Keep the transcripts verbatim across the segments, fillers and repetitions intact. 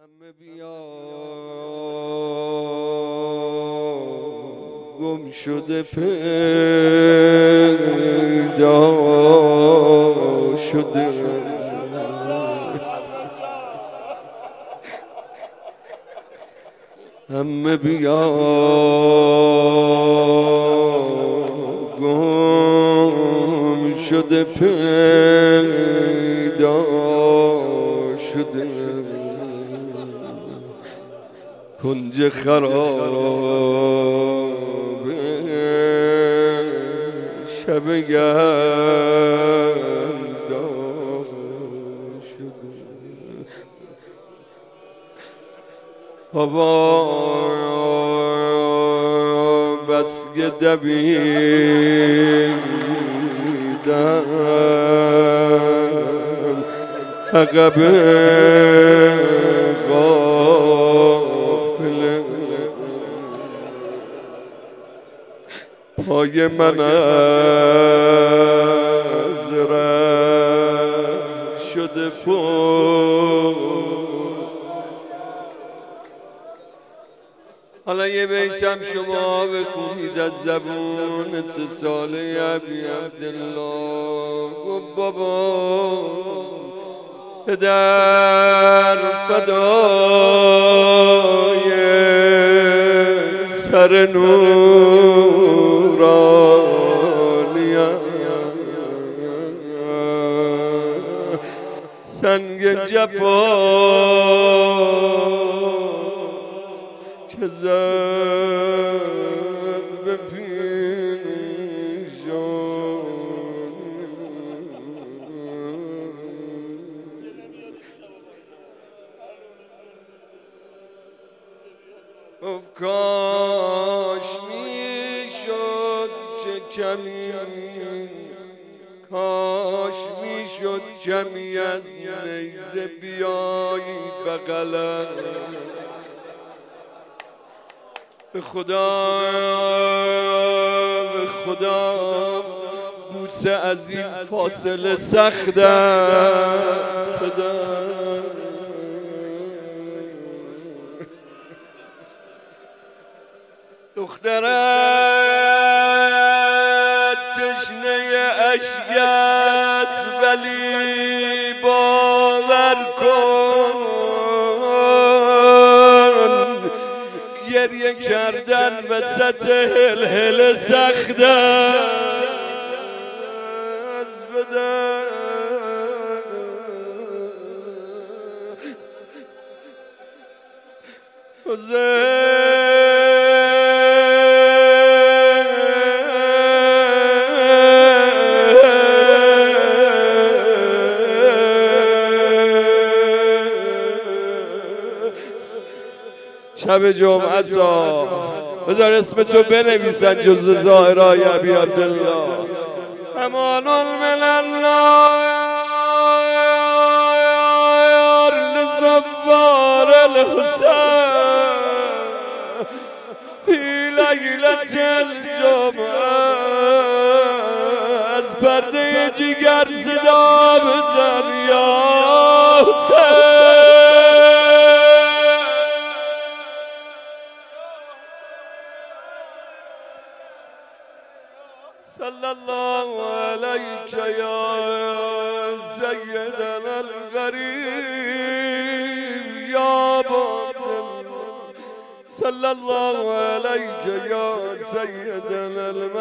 همه بیا گم شده پیدا شده همه بیا گم شده پیدا شده کنج خراب شب گردا شده بابا بس که دویدم عقب غافله پای من از ره شده پر. حالا یه بیتم شما بخونید از زبون سه ساله ابی عبدالله. گفت بابا پدر فدای سر نورانیم سنگ جفا که زد به پیشان گفت کاش میشد چه کمی کاش میشد کمی از نیزه بیایی بغلم به خدا به خدا بوسه از این فاصله سخت است پدر. دخترت تشنه اشک است ولی باور کن گریه کردن وسط هلهله سخت است بدن شب جمعه سا بذار اسم تو بنویسن جز ظاهرای ابی عبدالله. امان من الله لزوار الحسین فی لیلة الجمعه از پرده جگر صدا بزن یا حسین. صلى الله عليك يا سيدنا الغريب يا باب صلى الله عليك يا سيدنا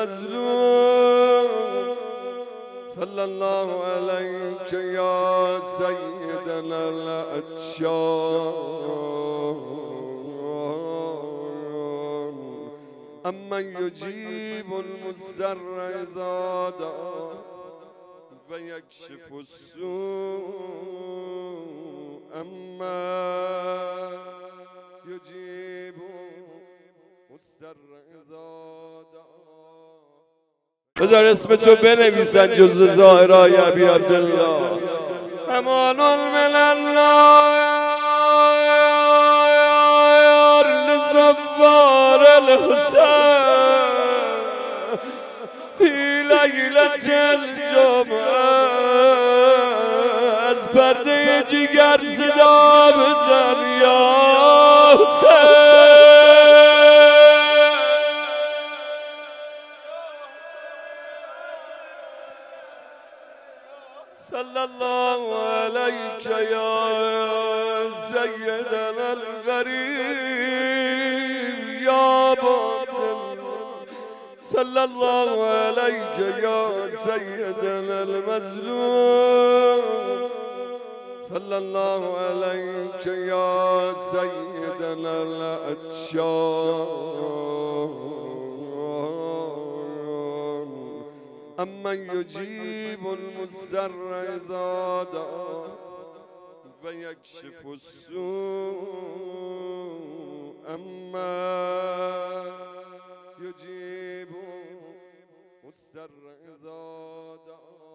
المظلوم صلى الله عليك يا سيدنا العطشان أمن يجيب المضطر إذا دعا ويكشف السوء أمن يجيب المضطر إذا دعا. بذار اسم تو بنویسن جز ظاهرای ابی عبدالله. امان من الله لزوار الحسین فی لیلة الجمعه از پرده جگر صدا بزن یا سيدنا الغريب يا باب صلى الله عليك يا سيدنا المظلوم صلى الله عليك يا سيدنا العطشان أمن يجيب المضطر إذا دعاه ويكشف السوء أمن يجيب المضطر إذا دعاه